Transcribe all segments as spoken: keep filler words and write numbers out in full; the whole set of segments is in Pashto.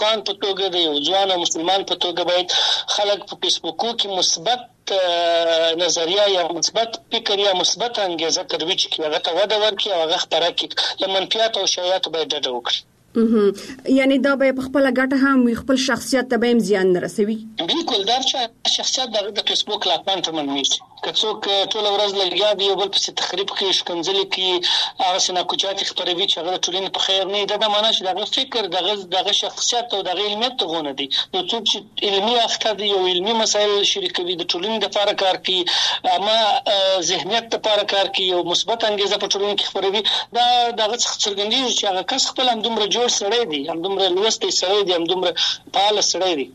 افغان په توګه د یو ځوان مسلمان په توګه باید خلک په فیسبوک کې مثبت نظریه یا مثبت فکر یا مثبت انګیزه ترویج کړي، هغه ته وده ورکړي او هغه خپره کړي. له منفیات او شایعاتو باید ډډه وکړي. یعنی دا به په خپل ګټه هم خپل شخصیت ته به هم زیان نه رسوي. بالکل دا چې شخصیت د فیسبوک لاپان ته منوي که څوک ټول ورځ لګیا دی یو بل پسې تخریب کوي، شکنځلې کوي، هغه سنا کوچات خبروي چې هغه ټولنې په خیر نه دا معنی چې دغه فکر دغه دغه شخصیت او دغه علمیت ته غونه دي. نو څوک چې علمي اخته دی او علمي مسایل شریکوي د ټولنې لپاره کار کوي، اما ذهنیت لپاره کار کوي او مثبت انګیزه په ټولنه کې خبروي، دا دغه څرګندېږي چې هغه کس خپل هم دومره جوړ سړی دی، هم دومره لوستی سړی دی، هم دومره فعال سړی دی.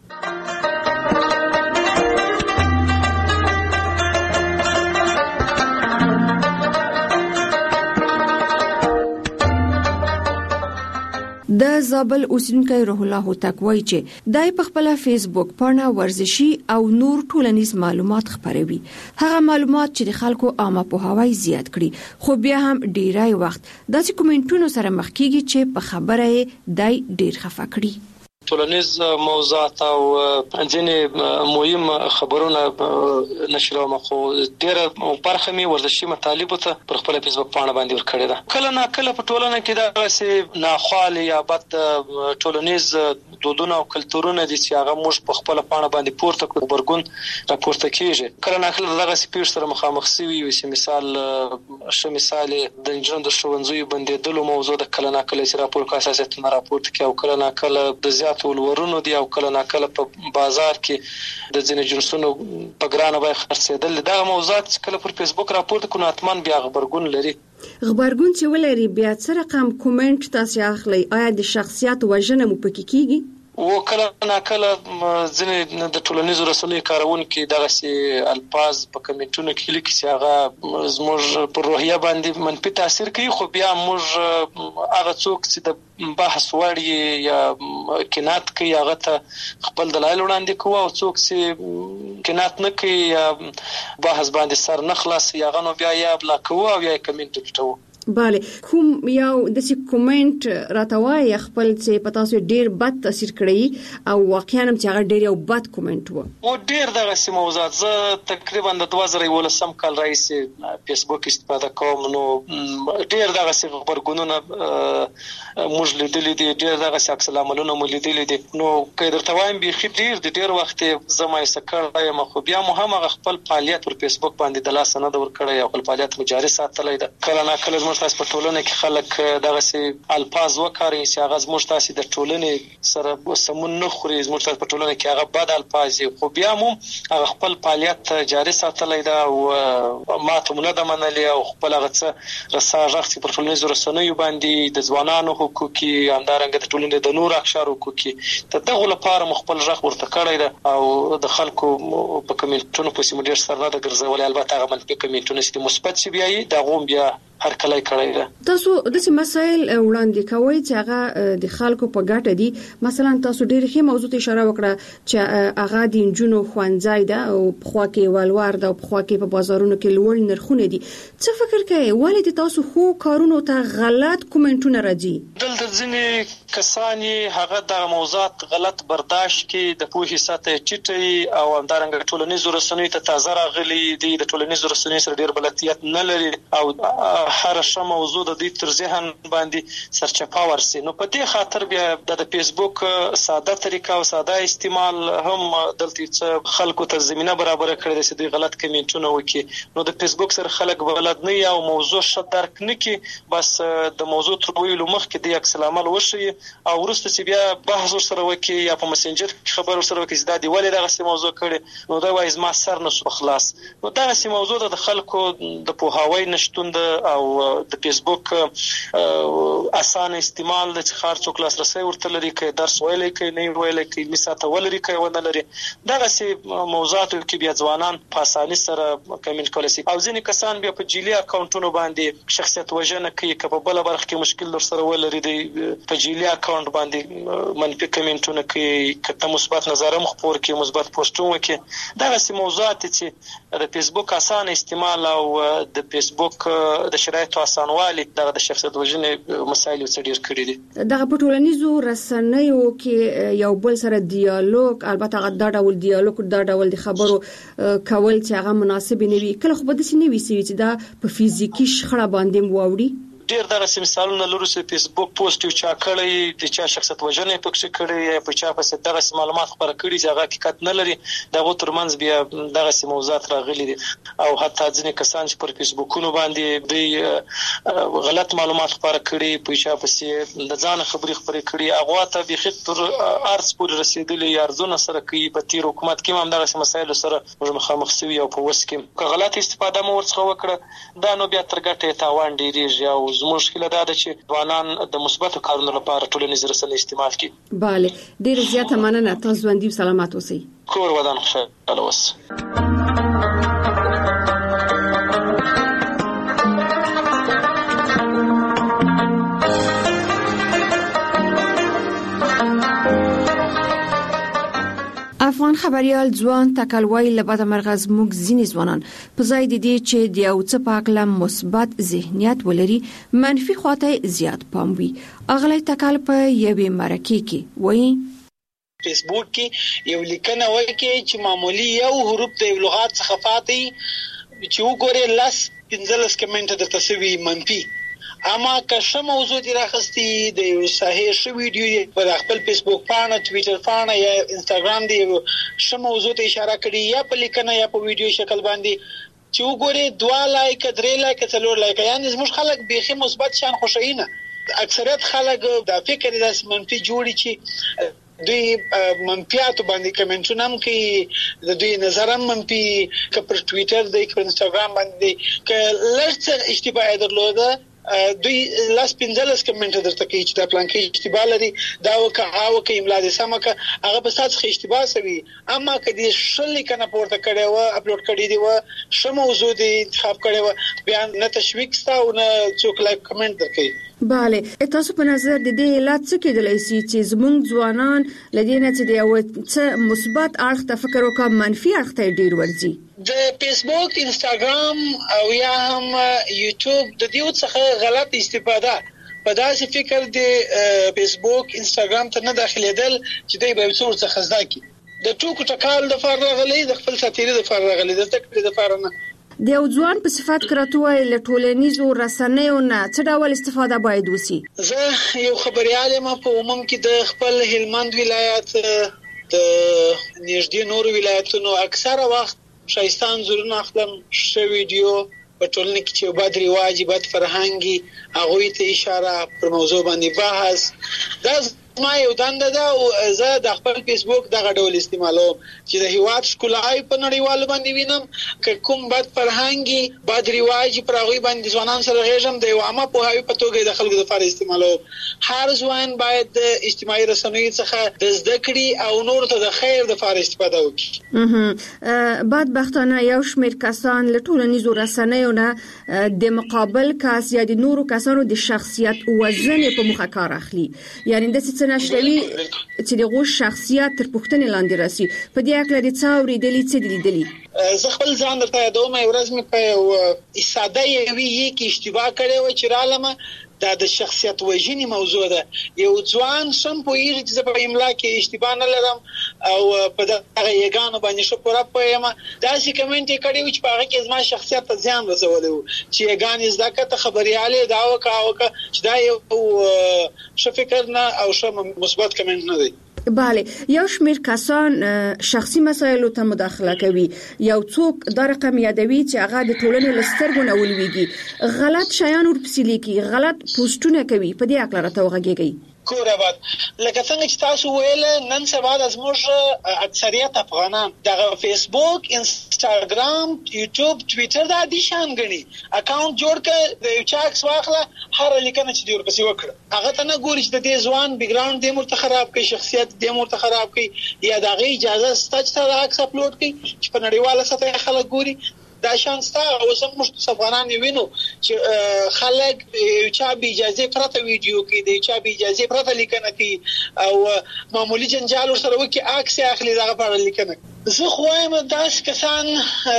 د زابل اوسیدونکی روح الله هوتک وایي چې دای په خپل فیسبوک پاڼه ورزشي او نور ټولنیز معلومات خپروي. هغه معلومات چې د خلکو عامه پوهاوی زیات کړي، خو بیا هم ډیری وخت داسې کومنټونو سره مخ کیږي چې په خبره یې دای ډیر خفه کړي. ټولنیز موضوعات او ځینې مهم خبرونه نشروم، خو ډېره برخه مې ورزشي مطالبو ته پر خپل فیسبوک پاڼه باندې ورکړې ده. کله نا کله په ټولنه کې دغسې ناخوالې یا بد ټولنیز دودونه او کلتورونه دي چې هغه موږ په خپله پاڼه باندې پورته کړو، غبرګون راپورته کېږي. کله نا کله دغسې پیښو سره مخامخ سوي وي چې مثال ښه مثال د نجونو د ښوونځیو بندېدلو موضوع د کله نا کله چې راپور کو اساسیتونه راپورته کړي، او کله نا کله د زیات ولورونو دي، او کله نا کله په بازار کې د ځینې جنسونو په ګرانه بیه خرڅېدل. دغه موضوعات چې کله پر فیسبوک راپورته کړو نو حتما بیا غبرګون لري. غبرګون چې ولري بیا څه رقم کومنټ تاسو اخلي؟ آیا د شخصیت وژنه مو پکې کیږي؟ و کله نا کله ځینې د ټولنیزو رسنیو کارونکي دغسې الفاظ په کمنټونو کې لیکي چې هغه زموږ پر روحیه باندې منفي تاثیر کوي، خو بیا موږ هغه څوک چې د بحث وړ یا کنات کوي هغه ته خپل دلایل وړاندې کوو، او څوک چې کنات نه کوي یا بحث باندې سر نه خلاصوي هغه نو بیا یا بلا کوو او یا کمنټ پټوو. بله، کوم یو داسې کومنټ راته وایي خپل چې په تاسو ډېر بد تاثیر کړی او واقعا هم چې هغه ډېر یو بد کومنټ و؟ و ډېر دغسې موضوعات. زه تقریبا د دوه زره یولسم کال راهیسې فیسبوک استفاده کوم، نو ډېر دغسې غبرګونونه موږ لیدلي دي، ډېر دغسې عکس العملونه مو لیدلي دي. نو که درته وایم بیخي ډېر د ډېر وخت یې زه مایوسه کړی یم، خو بیا مو هم هغه خپل فعالیت پر فیسبوک باندې د لاسه نه ده ورکړی او خپل فعالیت مو جاري ساتلی ده. کله نا کله تاسو په ټولنه کې خلک دغسې الفاظ وکاروي چې هغه زموږ تاسې د ټولنې سره سمون نه خوري، زموږ تاسې په ټولنه کې هغه بد الفاظ دي، خو بیا مو هغه خپل فعالیت جاري ساتلی ده او ماته مو نه ده منلې، او خپل هغه څه رسا غږ چې پر ټولنیزو رسنیو باندې د ځوانانو حقوقي همدارنګه د ټولنې د نورو اقشارو حقوقي د دغو لپاره مو خپل غږ ورته کړی ده، او د خلکو په کمنټونو پسې مو ډېر سر نه ده ګرځولی. البته هغه منفي کمنټونه چې مثبت چې بیا یي د هغو هم بیا هرکلی کړی ده. تاسو داسې مسایل وړاندې کوئ چې هغه د خلکو په ګټه دي. مثلا تاسو ډېر ښه موضوع ته اشاره وکړه چې هغه د نجونو ښوونځی ده او پخوا کې ولور ده او پخوا کې په بازارونو کې لوړ نرخونه دي. څه فکر کوئ ولې د تاسو خو کارونو ته غلط کومنټونه راځي؟ دلته ځینې کسان هغه دغه موضوعات غلط برداشت کړي، د پوهې سطحه یې ټیټه او همدارنګه ټولنیزو رسنیو ته تازه راغلي دي، د ټولنیزو رسنیو سره ډېر بلدیت نه لري او هر ښه موضوع د دوی تر ذهن باندې سرچپه ورسي. نو په دې خاطر بیا د فیسبوک ساده طریقه او ساده استعمال هم دلته څه خلکو ته زمینه برابره کړې ده چې دوی غلط کمنټونه وکړي. نو د فیسبوک سره خلک بلد نه وي او موضوع ښه درک نه کړي، بس د موضوع تر ویلو مخکې د عکس العمل وښیي او وروسته چې بیا بحث ورسره وکړي یا په مسنجر کې خبر ورسره وکړي چې دا دې ولې دغسې موضوع کړې، نو دا وایي زما سر نه شو خلاص. نو دغسې موضوع ده د خلکو د پوهاوی نشتون ده او د فیسبوک اسانه استعمال د څخار څوک لاسرسي ورته لري، که درس ویلی کوي نه ویلی کوي، مثاته ولري کوي ونه لري. دغسې موضوعاتو کې بیا ځوانان په اساني سره کمنټ کولی شي، او ځینې کسان بیا په جعلي اکاونټونو باندې شخصیت وژنه کوي. که په بله برخه کې مشکل درسره ولري دی په جعلي اکاونټ باندې منفي کمنټونه کوي، که ته مثبت نظر هم خپور کړي، مثبت پوسټونه کوي. دغسې موضوعات چې د فیسبوک اسانه استعمال او د فیسبوک د شرایطو اسانوالي د شخصیت وژنې مسایل څه ډیر کړی دي. دغه په ټولنیزو رسنیو کې یو بل سره دیالوګ، البته دا ډول دیالوګ دا ډول د خبرو کول چې هغه مناسب نه وي، کله خو به د سینې وي چې دا په فزیکی شخړه باندې واوړي. ډیر دغه مثالونه لرو چې فیسبوک پوسټ یو چا کړی د چا شخصیت وژنې پکې کړی په چا پسې دغه معلومات خبره کړي چې هغه حقیقت نه لري، دغه ترمنځ بیا دغه موضوعات راغلي دي او حتی ځینې کسان چې پر فیسبوکونو باندې دوی غلط معلومات خبره کړي په چا پسې د ځان خبري خبري کړي هغه ته به خطر ارز پورې رسیدلي ارزونه سره کوي. په تیر حکومت کې هم دغه مسایل سره مخامخ شوی او په وس کې که غلط استفاده مو ورڅخه وکړه دا نو بیا تر ګټه تاوان ډیریږي او زموږ مشکله دا ده چې ځوانان د مثبتو کارونو لپاره ټولنیز رسنۍ استعمال کړي. bale ډیر زیاته مننه، تاسو ژوندۍ سلامات اوسئ. کور ودان خوشاله اوسئ. افغان خبريال ځوان تکلوي لبد مرغز موږ ځینې ځوانان په ځای د دې چې د یو څه په اړه مثبت ذهنیت ولري منفي خواته زیات پام وي. اغلی تکل په یوې مرکه کې وایي فیسبوک کې یو لیکنه وایي کې چې معمولی یو حروف د لغات څخه فاتي چې وګوري لاس پنځلس کمنټ د تسوي منفي، اما که څه موضوع دی راخستي د یو صحیح شو ویډیو په خپل فیسبوک پاڼه، ټویټر پاڼه یا انستګرام دی څه موضوع ته اشاره کړي یا په لیکنه یا په ویډیو شکل باندې چې وګوري دوا لایک درې لایک څلور لایک، یعنی زموږ خلک بیخي مثبت شان خوشاینه. اکثریت خلک د فکر د منفي جوړي چې دوی منفیاتو باندې کمنټونه هم کوي، د دوی نظر هم منفي، که پر ټویټر دی که انستګرام باندې که لږ اشتباه درلوده دوی لاس پنځلس کمنټ درته کوي چې دا پلان کې اشتباه لري، دا وکه او که املا دې سمه که هغه په سات څخه اشتباه سوي. اما که دې شل کنه پورته کړي و اپلوډ کړي دی و شمه موضوع دې انتخاب کړي و بیا نه تشویق ستا او نه څوک لایک کمنټ درکوي. bale تاسو په نظر د دې علت څه کېدلی شي چې زموږ ځوانان لدې نه چې د یو څه مثبت اړخ ته فکر وکړي منفي اړخ ته ډیر ورځي؟ د فیسبوک، انستګرام او یا هم یوټیوب د دې څخه غلط استفاده په داسې فکر د فیسبوک انستګرام ته نه داخليدل چې دوی به څور څخه زده کی د ټوکو ټکال د فرغ غلي د خپل ساتيري د فرغ غلي د تکړه د فرنه د یو ځوان په صفات کراتوي له ټولنیزو رسنیو نه څه ډول استفاده باید وسی؟ زه یو خبريال یم په عموم کې د خپل هلمند ولایت د نږدې نور ولایتونو اکثره وخت شایستان زورونه خپل شو ویډیو په ټولنه کې چې بد رواج بد فرهنګي هغه ته اشاره پر موضوع باندې بحث دا ما یو دنده ده او زه د خپل فیسبوک دغه ډول استعمالوم چې د هیواد ښکلای په نړیوالو باندې وینم که کوم بد فرهنګي بد رواج پر هغه باندې ځوانان سره غږم د یو عامه په هاوی په توګه د خلکو لپاره استعمالوم. هر ځوان باید د اجتماعي رسنیو څخه د زده کړې او نور ته د خیر لپاره استفاده وکړي. بعد بختانه یو شمېر کسان له ټولنیزو رسنیو نه د مقابل کس یا د نورو کسانو د شخصیت وزن په مخه کار اخلي، یعنی د نشلوي چې دغه شخصیت تر پوښتنې لاندې راسي. په دې اړه د څاوري دلی څه لیدلی؟ زه خپل ځان درته یادوم یو ورځ مې په یو ساده یوې کې اشتباه کړې و چې رالمه دا د شخصیت وژنې موضوع ده. یو ځوان سم پوهیږي چې په املا کې اشتباه نه لرم او په دغه یګانو باندې شو پوره پوهیم دا سي کمنټ کړي و چې په هغه کې زما شخصیت ته ځان رسولې و چې یګان زده کته خبرياله دا وکاو چې دا یو ش فکر نه او ش مثبت کمنټ نه دی. bale یو شمېر کسان شخصي مسایلو ته مداخله کوي، یو څوک دا رقم یادوي چې هغه د ټولنې لسترګو نه ولويږي، غلط شیان ورپسې لیکي، غلط پوسټونه کوي. په دې اړه راته وغږیږي. کور آباد لکه څنګه چې تاسو ویل نن سبا د زموږ اکثریت افغانان د فیسبوک، انستګرام، یوټیوب، ټویټر د دې شان غني اکاونټ جوړ کړ د یو چاکس واخله هر لیکنه چې دی ورپسې وکړه هغه ته نه ګوري چې د دې ځوان بیک ګراوند دې مرته خراب کوي، شخصیت دې مرته خراب کوي یا د غي اجازه ستاسو ته عکس اپلوډ کوي چې په نړیواله سطح خلک ګوري. دا شان ستا او سم مشت افغانان وینو چې خلک چا به اجازه پرته ویډیو کې دی چا به اجازه پرته لیکنه کوي او معمولی جنجال سره وکي عکس اخلي دا په لیکنه. زه خو وایم داس کسان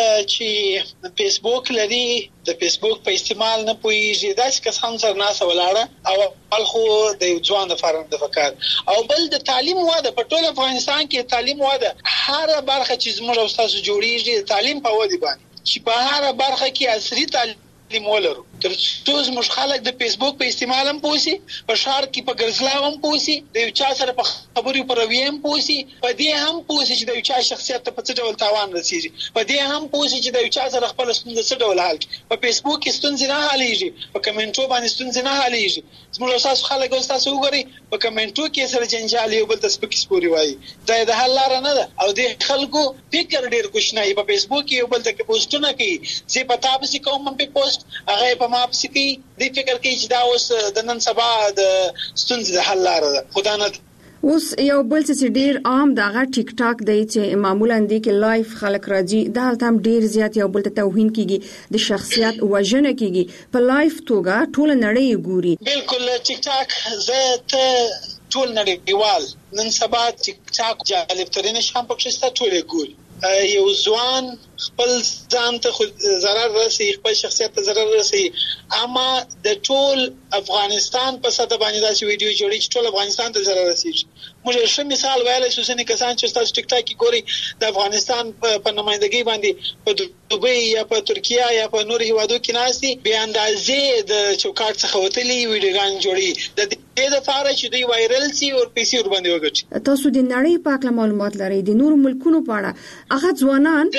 چې فیسبوک لري د فیسبوک په استعمال نه پويږي داس کسان سره ناس ولاړه او خلکو د ځوان د فارم د فکر او بل د تعلیم واده په ټول افغانستان کې تعلیم واده هر برخه چې زموږ او تاسو جوړیږي تعلیم په ودی باندې چې په هر برخه کې عصري تعلیم ولرو تر څو زموږ خلک د فیسبوک په استعمال هم پوسی په شهر کې په ګرځلاو هم پوسی د یو چا سره په خبرو پر ویم پوسی په دې هم پوسی چې د یو چا شخصیت ته په څه ډول تاوان رسیږي په دې هم پوسی چې د یو چا سره خپل ستونزې څه ډول حل کړي په فیسبوک کې ستونزې نه حلېږي په کمنټو باندې ستونزې نه حلېږي زموږ تاسو خلک اوس تاسو وګورئ په کمنټو کې سره جنجال یو بل ته سپک سپوري وایي دا د حل لار نه ده او د خلکو فکر ډیر کوښنه په فیسبوک کې یو بل ته پوسټونه کوي چې په تاسو کوم په پوسټ هغه په ما پسې کوي د فکر کوي چې دا اوس د نن سبا د ستونزې د حل لاره ده خدا نه. اوس یو بل څه ډیر عام دغه ټیک ټاک دی چې معمولا د کې لایف خلک راځي دا هم ډیر زیات یو بل ته توهین کیږي د شخصیت وژنه کیږي په لایف توګه ټول نړۍ ګوري. بالکل ټیک ټاک زه ته ټول نړیوال نن سبا ټیک ټاک جالب ترين شام پکښسته ټول ګوري یو ځوان خپل ځان ته ضرر رسي خپل شخصیت ته ضرر رسي اما د ټول افغانستان په ساده باندې دا ویډیو جوړی چې ټول افغانستان ته ضرر رسي. موږ ښه مثال ویلای شو چې کسان چې تاسو ټیک ټاک کې ګوري د افغانستان په نمائندګۍ باندې په دوبۍ یا په ترکیه یا په نور هیوادو کې ناشتي به اندازې د چوکاټ څخه وتلي ویډیوګان جوړي د دې لپاره چې دوی وایرل شي او پیسې ور باندې وګټي. تاسو د نړۍ په اړه معلومات لرئ د نور ملکونو په اړه هغه ځوانان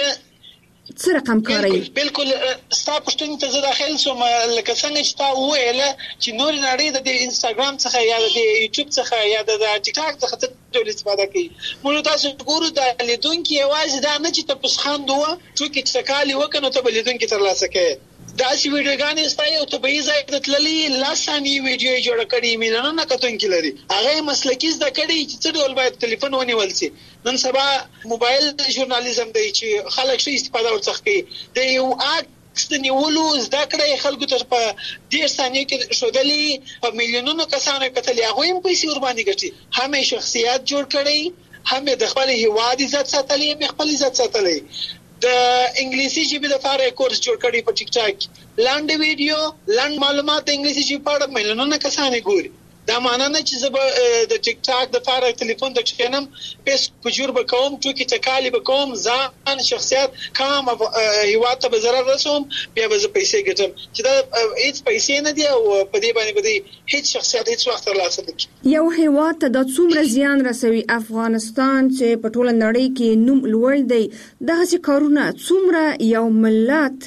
څه رقم کوي؟ بالکل ستا پښتون ته زه داخل شوم لکه څنګه چې تا وویل چې نور نړۍ د انستګرام څخه یا د یوټیوب څخه یا د ټیک ټاک څخه ټول استفاده کوي. موږ تاسو ګورو د لیدونکو یوازې دا نه چې تاسو خاندوه چې څکالي وکنه ته لیدونکو تر لاسه کوي دا سی ویډیوګانې ستای او ته به ځای د تللی لاسانی ویډیو جوړ کړي میلیونونه کتونکي لري هغه مسلکي زده کړي چې څه ډول باید ټلیفون ونیول شي. نن سبا موبایل ژورنالیزم دی چې خلک شي استفاده ورڅخه کوي د یو عکس د نیولو زده کړې خلکو ته په ډیر ثانیو کې شودلې په میلیونونو کسانو کتل هغه هم پیسې ور باندې ګټي هم شخصیت جوړ کړي هم د خپل هیواد عزت ساتلې هم خپل عزت ساتلې. د انګلیسي ژبې لپاره کورس جوړ کړی په ټیک ټاک لاندې ویډیو لاند معلومات د انګلیسي ژبې په اړه میلیونونه کسان ګوري. دا معنی نه چې زه د ټیک ټاک د لپاره ټلیفون ته کښینم پیس پجور بکوم ټوکی تکالی بکوم ځان شخصیت کام هیواد ته ضرر رسوم بیا به زه پیسې ګټم چې دا هیڅ پیسې نه دی او په دې باندې به هیڅ شخصیت هیڅ وخت ترلاسه نه کوي. یو هیواد ته د څومره زیان رسوي افغانستان چې په ټول نړۍ کې نوم لوړ دی دغه کارونه څومره یو ملت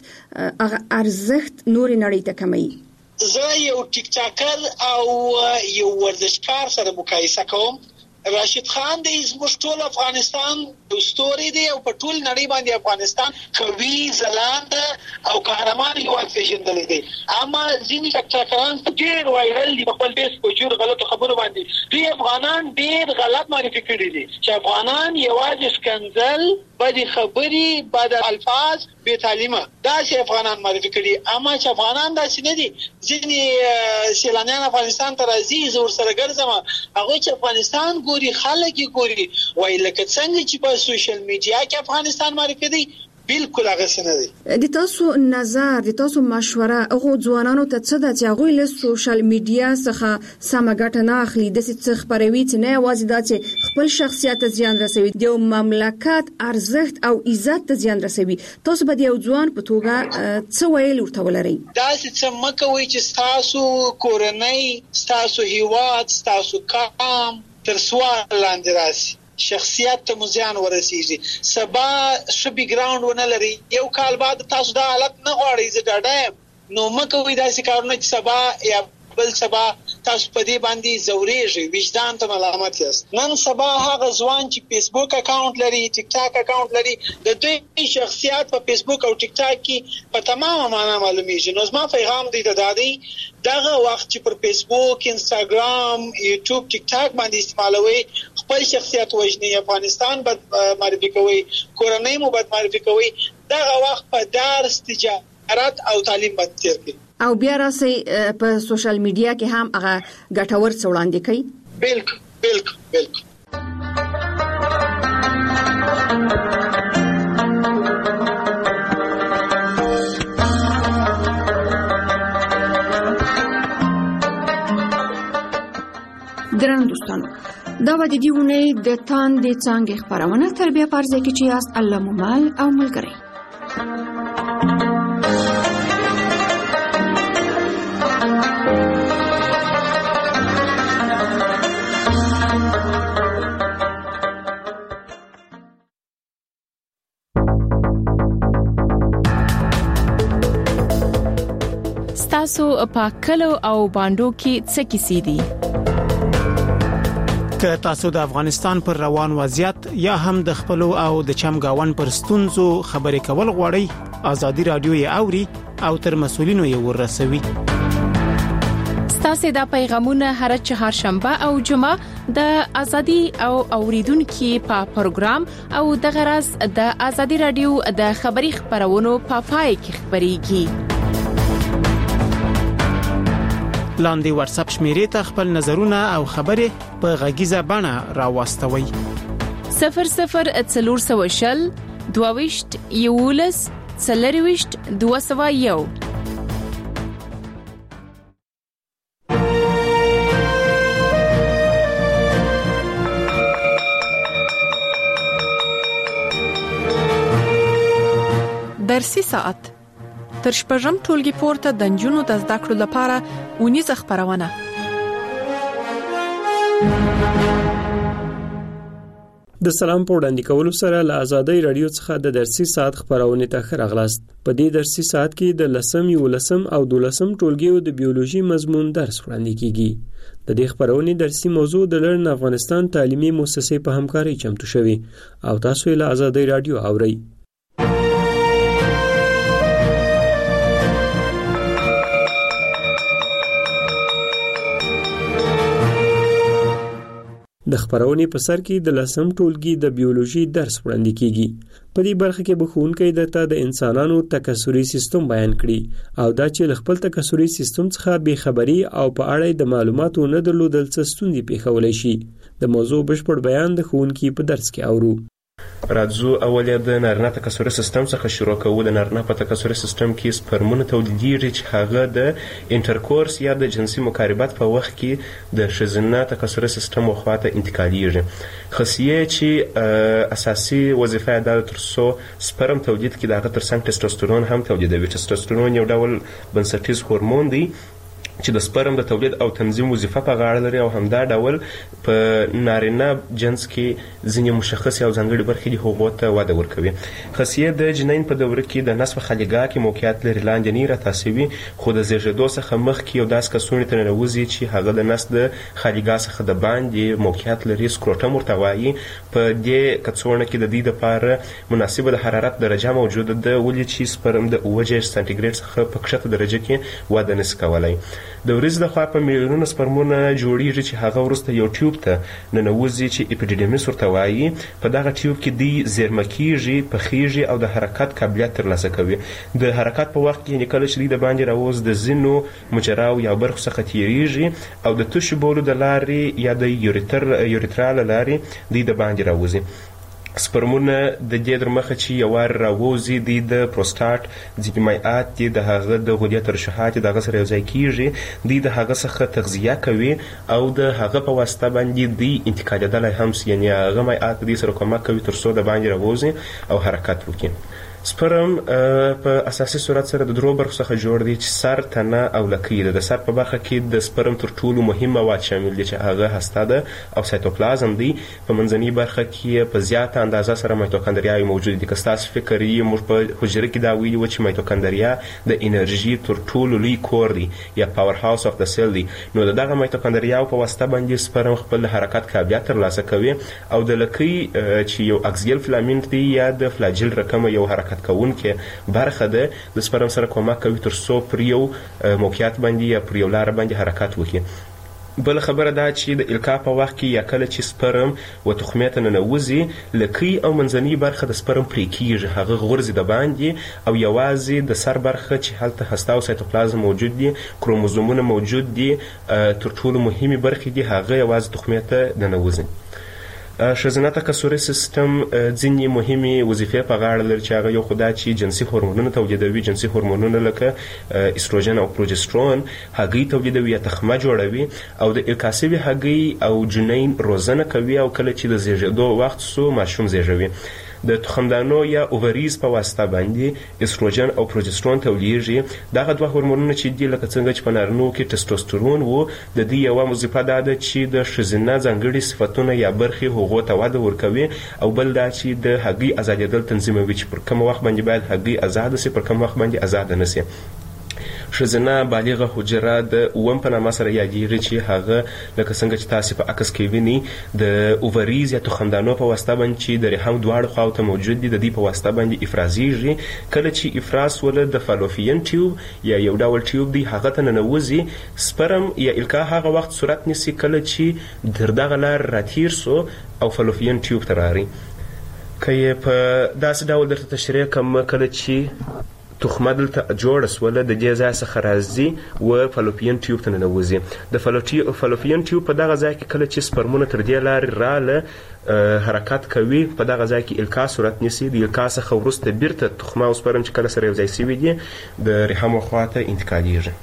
ارزښت نور نړۍ ته کموي. زه یو ټیک ټاکر او یو ورزشکار سره مقایسه کوم. راشد خان د زموږ ټول افغانستان د ستوري دی او په ټول نړۍ باندې افغانستان قوي ځلاند او قهرمان یو پیژندل دی اما ځینې ټاکران ډېر وایرل دي په خپل فیس په جوړ غلط خبرو باندې دوی افغانان ډېر غلط معرفي کړي دي چې افغانان یوازې سکنزل بدی خبري بد الفاظ به تعلیمه دا چې افغانان معرفي کړي اما چې افغانان دا څه نه دي ځینې سیلانیان افغانستان ته راځي زور سره ګرځم هغه چې افغانستان ګوري خلک ګوري وای لکه څنګه چې په سوشل میډیا کې افغانستان معرفي دي بالکل هغه څه نه دي. د تاسو نظر د تاسو مشوره هغه ځوانانو ته څه ده چې هغه له سوشل میډیا څخه سم ګټه نه اخلي د څه خبروي چې نه یوازې دا چې خپل شخصیت ته زیان رسوي د مملکت ارزښت او عزت ته زیان رسوي تاسو به یو ځوان په توګه څه ویل ورته ولرئ؟ دا چې مکوي چې تاسو کورنۍ تاسو هیواد تاسو کام تر سوال لاندې راسي شخصیت ته مزیان ورسیږي سبا ش بیک ګراوند ونه لري یو کال بعد تاسو دا حالت نه غواړئ زه ډاډه نو مکوې داسې کارونه چې سبا یا بل سبا تاسو په دې باندې زورېږئ، وجدان ته ملامت یاست. نن سبا هغه ځوان چې فیسبوک اکاونټ لري، ټیک ټاک اکاونټ لري، د دوی شخصیت په فیسبوک او ټیک ټاک کې په تمامه معنا معلومیږي. نو زما پیغام دی ته دا دی، دغه وخت چې پر فیسبوک، انستاګرام، یوټیوب، ټیک ټاک باندې استعمالوي، خپل شخصیت وژني، افغانستان بد معرفي کوي، کورنۍ مو بد معرفي کوي، دغه وخت په درس، تجارت او تعلیم باندې تیر کړئ. او بیا راسي په سوشل میډیا کې هم هغه ګټور څه وړاندې کوي. بالکل بالکل بالکل. ګران دوستانو، دا و د دې ونې د تاندې څانګې خپرونه تر بیا پرځای کې چې یاست الله ممال او ملګری. ستاسو پاکلو او باندو کې څه کیسې دي؟ که تاسو د افغانستان پر روان وضعیت یا هم د خپل او د چمګاون پر ستونزو خبرې کول غواړئ، ازادي رادیو یې اوري او تر مسولینو یې ورسوي. ستاسو د پیغامونه هر چهارشنبه او جمعه د ازادي او اوریدونکو په پروګرام او د غرض د ازادي رادیو د خبري خبرونو په پای کې خبريږي. لاندې واتس اپ شمیرې ته خپل نظرونه او خبرې په غږیزه بڼه راوستوي. صفر صفر څلور سوه شل دوه یولس څلرویشت دوه سوه یو. درسي ساعت تر شپږم ټولګي پورته د نجونو د زده کړو لپاره ونیزه خبرونه. د سلام په وړاندې کولو سره له آزادۍ رادیو څخه د درسي ساعت خبرونه ته خراغلاست. په دې درسي ساعت کې د لسم، یولسم او دولسم ټولګیو د بیولوژي مضمون درس وړاندې کیږي. د دې خبرونه درسي موضوع د لرن افغانستان تعلیمي مؤسسې په همکارۍ چمتو شوی او تاسو یې له آزادۍ رادیو اورئ. د خبرونې په سر کې د لسم ټولګي د بیولوژي درس وړاندې کیږي. په دې برخه کې به ښوونکی درته د انسانانو تکثري سیستم بیان کړي او دا چې له خپل تکثري سیستم څخه بې خبري او په اړه د معلوماتو نه درلودل څه ستونزې پیښولای شي. د موضوع بشپړ بیان د ښوونکي په درس کې اورو. راځو اول د نارینه تکثري سیستم څخه شروع کوو. د نارینه په تکثري سیستم کې سپرمونه تولیدېږي چې هغه د انټرکورس یا د جنسي مقاربت په وخت کې د ښځینه تکثري سیستم خواته انتقالېږي. خصیه چې اساسي وظیفه ده تر څو سپرم تولید کړي، دغه ترڅنګ ټسټوسترون هم تولیدوي. ټسټوسترون یو ډول بنسټیز هورمون دی چې د سپرم د تولید او تنظیم وظیفه په غاړه لري او همدا ډول په نارینه جنس کې ځینې مشخص او ځانګړي برخې د هغو ته وده ورکوي. خصیه د جنین په دوره کې د نصف خلیګا کې موقعیت لري، لاندې نه راتاسوي، خو د زیږېدو څخه مخکې یو داسې کڅوړې ته ننوځي چې هغه د نس د خلیګا څخه د باندې موقعیت لري، سکروټم ورته وایي. په دې کڅوړه کې د دې لپاره مناسبه د حرارت درجه موجوده ده، ولې چې سپرم د اوه دېرش سانتي ګریډ څخه په کښته درجه کې وده نشي کولی. د ورځې د خوا په میلیونونو سپرمونه جوړیږي چې هغه وروسته یو ټیوب ته ننوځي چې اپیډیډیمیس ورته وایي. په دغه ټیوب کې دوی زیرمه کیږي، پخیږي او د حرکت قابلیت ترلاسه کوي. د حرکت په وخت کې یعنې کله چې دوی د باندې راوز د ځینو مجراو یا برخو څخه تیریږي او د تشو بولو د لارې یا د یوریتر یوریترا له لارې دوی د باندې راوځي. سپرمونه د دې در مخه چې یو وار راوځي دوی د پروستات ځینې مایعات دي د هغه د غدې ترشحات دغه سره یو ځای کیږي، دوی د هغه څخه تغذیه کوي او د هغه په واسطه باندې دوی انتقالېدلی هم سي، یعنې هغه مایعات دوی سره کومک کوي تر څو د باندې راوځي او حرکت وکړي. سپرم په اساسي صورت سره د درو برخو څخه جوړ دی چې سر، تنه او لکۍ ده. د سر په برخه کې د سپرم تر ټولو مهم مواد شامل دي چې هغه هسته ده او سایتوپلازم دی. په منځنۍ برخه کې په زیاته اندازه سره مایتوکاندریاوې موجود دي. که ستاسو فکر یې موږ په حجره کې دا ویلي وو چې مایتوکاندریا د انرژي تر ټولو لوی کور دی یا پاور هاوس اف د سیل دی. نو د دغه مایتوکاندریاو په واسطه باندې سپرم خپل حرکت قابلیت ترلاسه کوي او د لکۍ چې یو اکسیل فلامنټ دی یا د فلاجیل رقم یو حرکت کوونکې برخه ده د سپرم سره کومک کوي تر څو پر یو موقعیت باندې یا پر یو لاره باندې حرکت وکړي. بل خبره دا چې د القا په وخت کې یا کله چې سپرم و تخمې ته ننوځي لکۍ او منځنۍ برخه د سپرم پرې کیږي، هغه غورځي د باندې او یوازې د سر برخه چې هلته هسته او سایتوپلازم موجود دي، کروموزومونه موجود دي، تر ټولو مهمې برخې دي، هغه یوازې تخمې ته ننوځي. ښځینه تکثري سیستم ځینې مهمې وظیفې په غاړه لري چې هغه یو خو دا چې جنسي هورمونونه تولیدوي. جنسي هورمونونه لکه استروجن او پروجسترون هګۍ تولیدوي یا تخمه جوړوي او د القا سوي هګۍ او جنین روزنه کوي او کله چې د زیږېدو وخت سو ماشوم زیږوي. د تخمدانو یا اووریز په واسطه باندې استروجن او پروجسترون تولیږي. دغه دوه هورمونونه چې دي لکه څنګه چې په نارینه‌و کې ټسټوسترون و، د دې یوه وظیفه دا ده چې د ښځینه ځانګړي صفتونه یا برخې هغو ته وده ورکوي او بل دا چې د هګۍ ازادېدل تنظیموي چې پر کوم وخت باندې باید هګۍ ازاده سي، پر کوم وخت باندې ازاده نه سي. ښځینه بالغه حجره د اووم په نامه سره یادېږي چې هغه لکه څنګه چې تاسې په عکس کې وینئ د اووریز یا تخمدانو په واسطه باندې چې د رحم دواړو خواو ته موجود دي د دې په واسطه باندې افرازیږي. کله چې افراز وله د فالوپین ټیوب یا یو ډول ټیوب دی هغه ته ننوځي، سپرم یا القا هغه وخت صورت نیسي کله چې تر دغه لار راتیر سو او فالوپین ټیوب ته راغی. که یې په داسې ډول درته تشریح کړم کله چې تخمه دلته جوړه سوله د دې ځای څخه راځي و فالوپین ټیوب ته ننوځي. د فالوپین ټیوب په دغه ځای کې کله چې سپرمونه تر دې لارې راله حرکت کوي په دغه ځای کې القا صورت نیسي. د القا څخه وروسته بیرته تخمه او سپرم چې کله سره یو ځای سوي دي د رحم خواته انتقالیږي.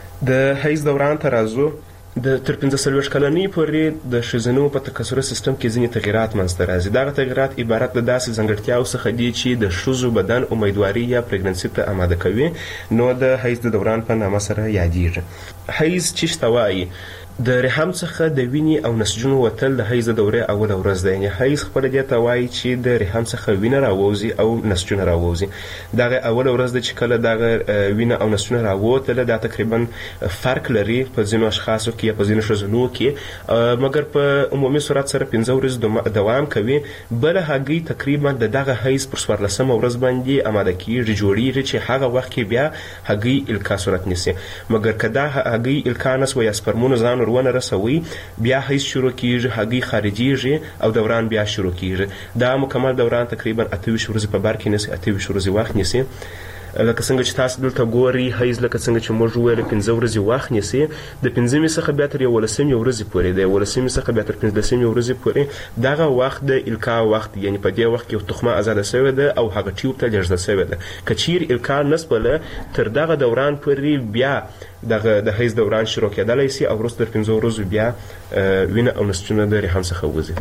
د حیض دوران ته راځو. د تر پنځه څلوېښت کلنۍ پورې د ښځینو په تکثري سیستم کې ځینې تغیرات منځته راځي. دغه تغیرات عبارت د داسې ځانګړتیاو څخه دي چې د ښځو بدن امیدواري یا پریګننسي ته اماده کوي. نو د حیض د دوران په نامه سره یادېږي. حیض چی ته وایي؟ د رحم څخه د وینې او نسجونو وتل د حیض د دورې اوله ورځ ده. یعنې حیض خپله دې ته وایي چې د رحم څخه وینه راووځي او نسجونه راووځي. دغه اوله ورځ ده چې کله دغه وینه او نسجونه راووتله. دا تقریبا فرق لري په ځینو اشخاصو کې یا په ځینو ښځینو کې، مګر په عمومي صورت سره پنځه ورځې دوام کوي. بله هګۍ تقریبا د دغه حیض پر څوارلسمه ورځ باندې اماده کېږي، جوړېږي چې هغه وخت کې بیا هګۍ القا صورت نیسي. مګر که دا هګۍ القا نه سوه یا سپرمونه ځان ورونه رسوي بیا حیض شروع کیږي، هګۍ خارجیږي او دوران بیا شروع کیږي. دا مکمل دوران تقریبا اته ویشت ورځې په بر کې نیسي، اته ویشت ورځې وخت نیسي. لکه څنګه چې تاسو دلته ګورئ حیض لکه څنګه چې موږ وویل پنځه ورځې وخت نیسي. د پنځمې څخه بیا تر یولسمې ورځې پورې د یولسمې څخه بیا تر پنځلسمې ورځې پورې دغه وخت د القا وخت، یعنې په دې وخت کې یو تخمه ازاده سوې ده او هغه ټیوب ته لېږدول سوې ده. که چیرې القا نه سوله تر دغه دوران پورې بیا دغه د حیض دوران شروع کېدلی سي او وروسته تر پنځو ورځو بیا وینه او نسجونه د رحم څخه وځي.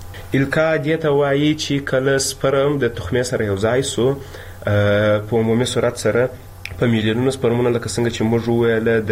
القا دې ته وایي چې کله سپرم د تخمې سره یو ځای سو په عمومي صورت سره په میلیونونو سپرمونه لکه څنګه چې موږ وویله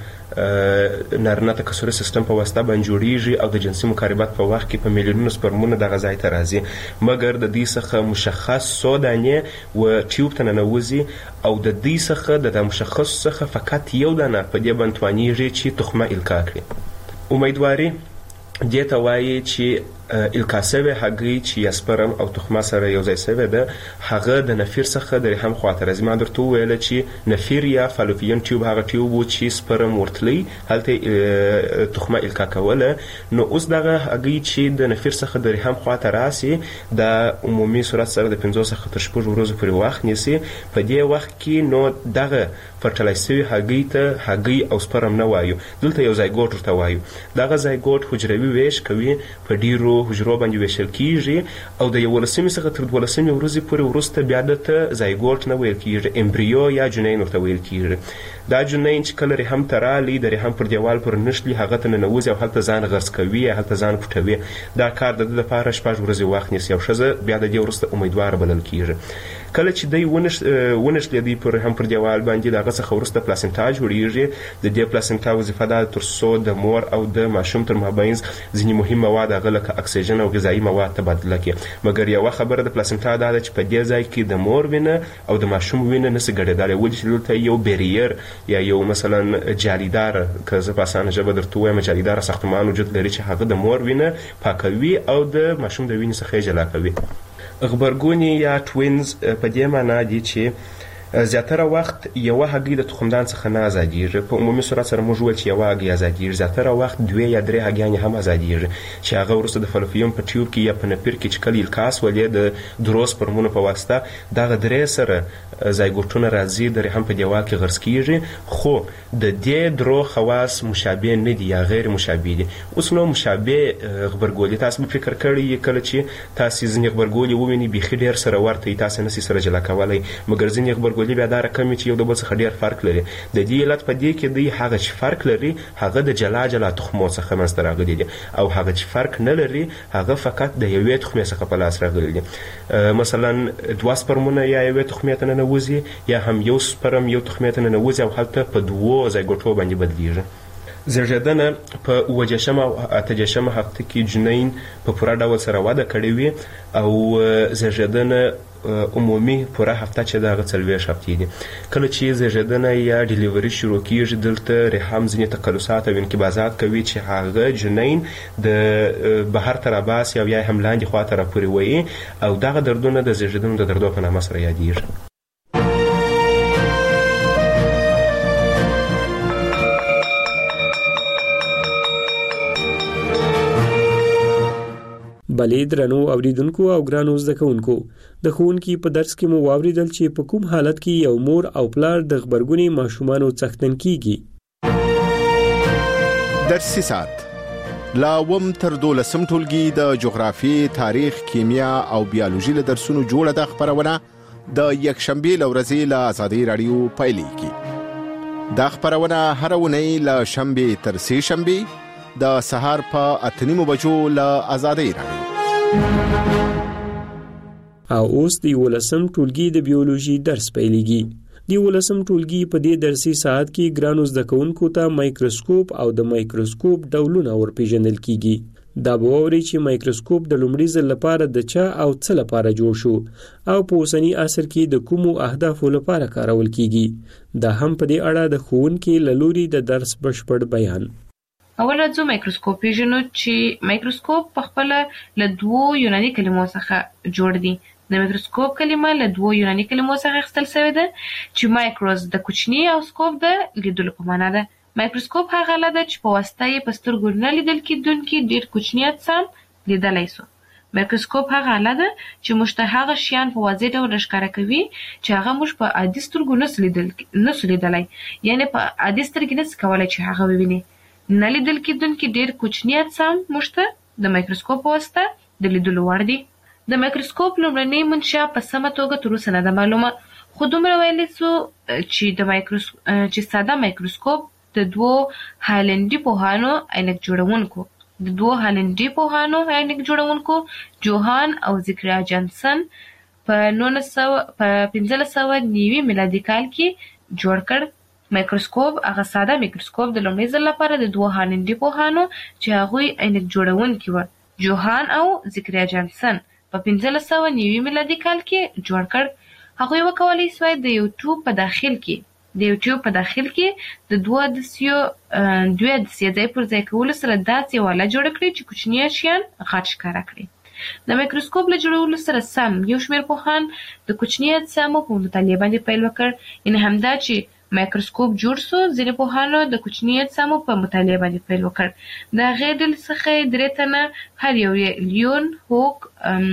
د نارینه تکثري سیستم په واسطه باندې جوړیږي او د جنسي مقاربت په وخت کې په میلیونونو سپرمونه دغه ځای ته راځي. مګر د دې څخه مشخص څو دانې و ټیوب ته ننوځي او د دې څخه د مشخص څخه فقط یو دانه په دې باندې توانیږي چې تخمه القا کړي. امیدواري دې ته وایي چې القا سوې هګۍ چې یا سپرم او تخمه سره یو ځای سوې ده هغه د نفیر څخه د رحم خواته راځي. ما درته وویله چې نفیر یا فالوپین ټیوب هغه ټیوب و چې سپرم ورتلی هلته تخمه القا کوله. نو اوس دغه هګۍ چې د نفیر څخه د رحم خواته راسي د عمومي صورت سره د پنځو څخه تر شپږو ورځو پورې وخت نیسي. په دې وخت کې نو دغه فرټلایز سوي هګۍ ته هګۍ او سپرم نه وایو، دلته یو زایګوټ ورته وایو. دغه زایګوټ حجروي ویش کوي، په ډیرو حجرو باندې ویشل کیږي او د یولسمې څخه تر دولسمې ورځې پورې وروسته بیا دته زایګوټ نه ویل کیږي، امبریو یا جنین ورته ویل کیږي. دا جنین چې کله رحم ته رالی د رحم پر دیوال پر نښلي هغه ته ننوځي او هلته ځان غرس کوي یا هلته ځان پټوي. دا کار د ده لپاره شپږ ورځې وخت نیسي او ښځه بیا د دې وروسته امیدواره بلل کیږي. کله چې دی ونش ونشلېدی پر هم پر دیوال باندې دغه څخه وروسته پلاسنټا جوړیږي. د دې پلاسنټا وظیفه ده تر څو د مور او د ماشوم تر مابین ځینې مهم مواد هغه لکه اکسیجن او غذایي مواد تبادله کړي. مګر یوه خبره د پلاسنټا ده چې په دې ځای کې د مور وینه او د ماشوم وینه نشي ګډېدلی، ولې چې دلته یو بیریر یا یو مثلا جالیدار، که زه په اسانه ژبه درته ووایم جالیداره ساختمان وجود لري چې هغه د مور وینه پاکوي او د ماشوم د وینې څخه یې جلا کوي. غبرګونې یا ټوینز په دې معنا دي چې زیاتره وخت یوه هګۍ د تخمدان څخه نه ازادېږي. په عمومي صورت سره موږ وویل چې یوه هګۍ ازادېږي، زیاتره وخت دوې یا درې هګیانې هم ازادېږي چې هغه وروسته د فلوپیم په ټیوب کې یا په نپیر کې چې کله الکاس ولې د درو سپرمونو په واسطه دغه درې سره زایګوټونه راځي، درې هم په دیوال کې غرس کېږي، خو د دې درو خواص مشابه نه دي یا غیر مشابه دي. اوس نو مشابه غبرګولي تاسو به فکر کړی کله چې تاسو ځینې غبرګولي ووینئ بیخي ډېر سره ورته تاسو نشئ سره جلا کولی، مګر ځینې غبرګولي بیا دا رقم چې یو د بل څخه ډېر فرق لري. د دې علت په دې کې دی هغه چې فرق لري هغه د جلا جلا تخمو څخه منځته راغلي دي او هغه چې فرق نه لري هغه فقط د یوې تخمې څخه په لاس راغلي دي. مثلا دوه سپرمونه یا یوې تخمې ته ننوځي یا هم یو سپرم یو تخمې ته ننوځي او هلته په دوو زایګوټو باندې بدلیږي. زیږېدنه په اووه جشمه او اته جشمه هفته کې جنین په پوره ډول سره وده کړې وي او زیږېدنه عمومي پوره هفته چې دغه څلوېښت هفتې دي. کله چې زیږېدنه یا ډیلیوري شروع کېږي دلته رحم ځینې تقلصات او انقباضات کوي چې هغه جنین د بهر ته راباسي او یا هم لاندې خوا ته راپورې وهي او دغه دردونه د زیږېدنو د دردو په نامه سره یادېږي. بلې درنو اوریدونکو او ګرانو زده کوونکو، د ښوونکي په درس کې مو واوریدل چې په کوم حالت کې یو مور او پلار د غبرګونې ماشومانو څښتن کیږي. درسي ساعت لا وم تر دولسم ټولګي د جغرافي، تاریخ، کیمیا او بیولوژي له درسونو جوړه د خبرونه د یکشنبه لورځي له آزادي رادیو پایلیږي. دا خبرونه هر ونی له شنبه تر سه شنبه د سهار په اتنیمو بجو له آزادي رادیو. او اوس د یولسم ټولګي د بیولوژي درس پیلېږي. د یولسم ټولګي په دې درسي ساعت کې ګرانو زده کوونکو ته مایکروسکوپ او د مایکروسکوپ ډولونه ورپېژندل کیږي. دا به واورئ چې مایکروسکوپ د لومړي ځل لپاره د چا او څه لپاره جوړ شو او په اوسني عصر کې د کومو اهدافو لپاره کارول کیږي. دا هم په دې اړه د ښوونکي له لوري د درس بشپړ بیان. اوله ځو مایکروسکوپ پیژنو چې مایکروسکوپ په خپل له دوو یوناني کلمو څخه جوړ دي. د مایکروسکوپ کلمه له دوو یوناني کلمو څخه اخیستل شوې ده چې مایکروس د کوچني او سکوپ د لیدلو په معنا ده. مایکروسکوپ هغه آله ده چې په واسطه یې په سترګو نه لیدل کېدونکي ډېر کوچني اجسام لیدلی سو. مایکروسکوپ هغه آله ده چې موږ ته هغه شیان په واضح ډول ښکاره کوي چې هغه موږ په عادي سترګو نسو لیدل نسو لیدلی، یعنې په عادي سترګې نسي کولی چې هغه وویني. نه لیدل کېدونکي ډېر کوچني اجسام موږ ته د مایکروسکوپ په واسطه د لیدلو وړ دي. د مایکروسکوپ لومړنۍ منشا په سمه توګه تر اوسه نه ده معلومه، خو دومره ویلی سو چې د مایکروسکوپ چې ساده مایکروسکوپ د دوو هالنډي پوهانو عینک جوړونکو د دوو هالنډي پوهانو عینک جوړونکو جوهان او زکریا جانسن په نولس سوه په پنځلس سوه نوي میلادي کال کې جوړ کړ. مایکروسکوپ هغه ساده مایکروسکوپ د لومړي ځل لپاره د دوه هالنډي پوهانو چې هغوی عینک جوړونکي وو، جوهان او زکریا جانسن، په پنځلس سوه نوي میلادي کال کې جوړ کړ. هغوی وکولی سوای د یو ټوب په داخل کې د یو ټیوب په داخل کې د دوه عدسیو دوه عدسیې ځای پر ځای کولو سره داسې یوه آله جوړه کړي چې کوچني شیان غټ ښکاره کړي. د مایکروسکوپ له جوړولو سره سم یو شمېر پوهان د کوچني اجسامو په مطالعې باندې پیل وکړ. یعنې همدا چې مایکروسکوپ جوړ سو، ځینې پوهانو د کوچني اجسامو په مطالعې باندې پیل وکړ. د هغې ډلې څخه درې تنه هر یو یې لیون هوک،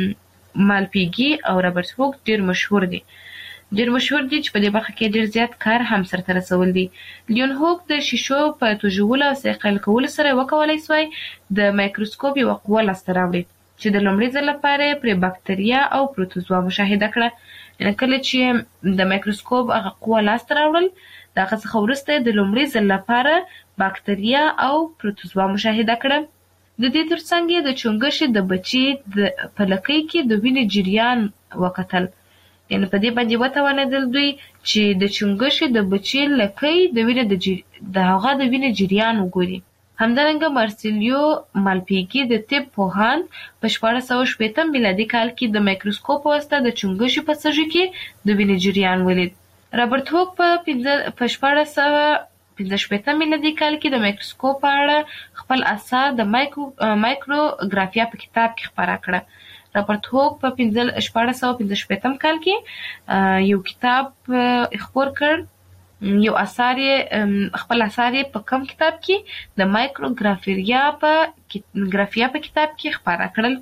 مالپیګي او رابرټ هوک ډېر مشهور دي ډېر مشهور دي چې په دې برخه کې ډېر زیات کار هم سرته رسول دي. لیون هوک د شیشو په توژولو او صیقل کولو سره وکولی سوای د مایکروسکوپ یوه قوه لاسته راوړي چې د لومړي ځل لپاره پرې باکتریا او پروتوزوا مشاهده کړه. یعنې کله چې د مایکروسکوپ هغه قوه لاسته راوړل، د هغه څخه وروسته د لومړي ځل لپاره باکتریا او پروتوزوا مشاهده کړه. د دې ترڅنګ یې د چونګښې د بچي په لکۍ کې د وینې جریان وکتل. یعنی په دې باندې وتوانېدل دوی چې د چنګښې د بچي لکۍ د وینې د جری... د هغه د وینې جریان وګوري. همدارنګه مارسیلیو مالپیګي د طب پوهاند په شپاړس سوه شپېته میلادي کال کې د مایکروسکوپ په واسطه د چنګښې په سږي کې د وینې جریان ولید. رابرټ هوک په پنځه په شپاړس سوه پنځه شپېته میلادي کال کې د مایکروسکوپ په اړه خپل اثار د مایکرو مایکروګرافیا په کتاب کې خپاره کړه. رابرټ هوک په پنځه شپاړس سوه پنځه شپېتم کال کې یو کتاب خپور کړ. یو اثار خپل اثار په کم کتاب کې د مایکروګرافیا په ګرافیا په کتاب کې خپاره کړل.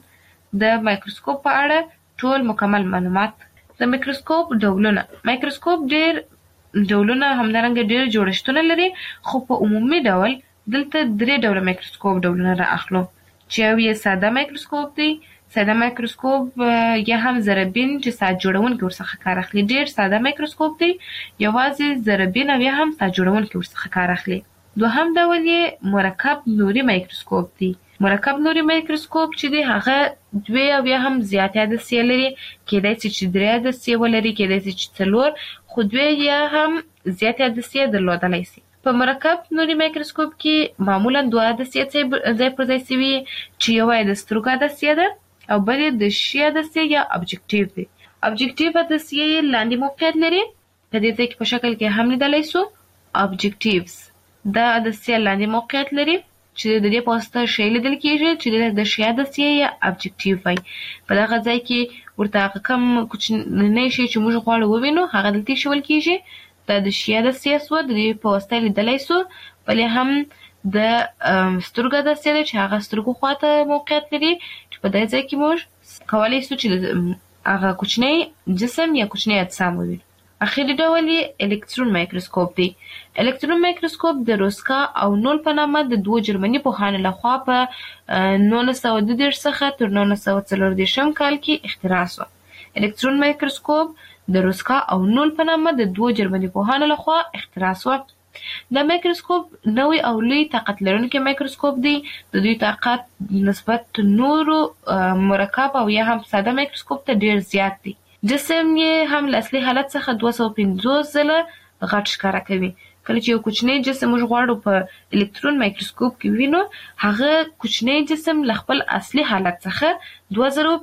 د مایکروسکوپ په اړه ټول مکمل معلومات. د مایکروسکوپ ډولونه. مایکروسکوپ ډېر ډولونه همدارنګه ډېر جوړښتونه لري، خو په عمومي ډول دلته درې ډوله مایکروسکوپ ډولونه را اخلو چې یو یې ساده مایکروسکوپ دی. ساده مایکروسکوپ یا هم ذرهبین چې ساعت جوړونکي ورڅخه کار اخلي. ډېر ساده مایکروسکوپ دی، یوازې ذرهبین او یا هم ساعت جوړونکي ورڅخه کار اخلي. دوهم ډول یې مرکب نوري مایکروسکوپ دی. مرکب نوري مایکروسکوپ چې دی هغه دوی او یا هم زیاتې عدسیې لري، کېدای شي چې درې عدسیې ولري، کېدای شي چې څلور، خو دوی یا هم زیاتې عدسیې درلودلی شي. په مرکب نوري مایکروسکوپ کې معمولا دوه عدسیې ځای پر ځای شوي چې یوه یې د سترګو عدسیه ده او بل یې د شي عدسیې یا ابجکټیو دی. ابجکټیو عدسیې یې لاندې موقعیت لري، په دې ځای کې په شکل کې هم لیدلی شو. ابجکټیوز دا عدسیه لاندې موقعیت لري چې د دې په واسطه شی لیدل کېږي چې د شي عدسیې یا ابجکټیو وایي. په دغه ځای کې ورته هغه کوم کوچنی شی چې موږ غواړو ووینو هغه دلته ایښودل کېږي. دا د شي عدسیه سوه، د دې په واسطه لیدلی شو. بل یې هم د سترګو عدسیه ده چې هغه سترګو خواته موقعیت لري، چې په دې ځای کې موږ کولی شو چې هغه کوچنی جسم یا کوچنی اجسام ووینو. اخري ډول یې الکترون مایکروسکوپ دی. الکترون مایکروسکوپ د روسکا او نول په نامه د دوو جرمني پوهانو لخوا په نولس سوه دوه دېرش څخه تر نولس سوه څلور دېرشم کال کې اختراع شوه. الکترون مایکروسکوپ د روسکا او نول په نامه د دوو جرمني پوهانو لخوا اختراع شوه. دا مایکروسکوپ نوی او لوی طاقت لرونکی مایکروسکوپ دی. د دوی طاقت نسبت نورو مرکب او یا هم ساده مایکروسکوپ ته ډیر زیات دی. جسم یې هم له اصلي حالت څخه دوه سوه پنځوس ځله غټ ښکاره کوي. کله چې یو کوچنی جسم موږ غواړو په الکترون مایکروسکوپ کې وینو، هغه کوچنی جسم له خپل اصلي حالت څخه دوه سوه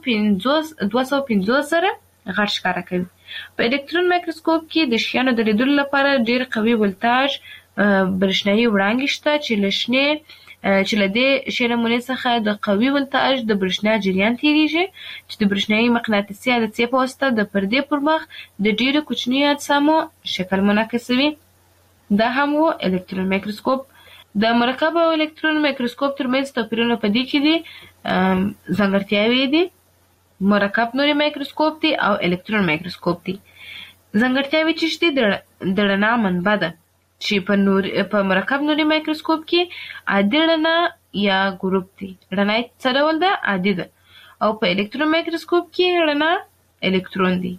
پنځوس ځله غټ ښکاره کوي. په الکترون مایکروسکوپ کې د شیانو د لیدلو لپاره ډیر قوي ولتاژ برېښنايي وړانګې شته چې له شنې چې له دې شی نمونې څخه د قوي ولتاژ د برېښنا جریان تېرېږي چې د برېښنايي مقناطیسي عدسیې په واسطه د پردې پر مخ د ډیرو کوچنیو اجسامو شکل منعکسوي. دا هم و الکترون مایکروسکوپ. د مرکب او الکترون مایکروسکوپ ترمنځ توپیرونه په دې کې دي. ځانګړتیاوې دي. مرکب نوري مایکروسکوپ دی او الکترون مایکروسکوپ دی. ځانګړتیاوې چې شته د رڼا منبع ده، چې په نور په مرکب نوري مایکروسکوپ کې عادي رڼا یا ګروپ دی. رڼا څه ډول ده؟ عادي ده. او په الکترون مایکروسکوپ کې رڼا الکترون دی.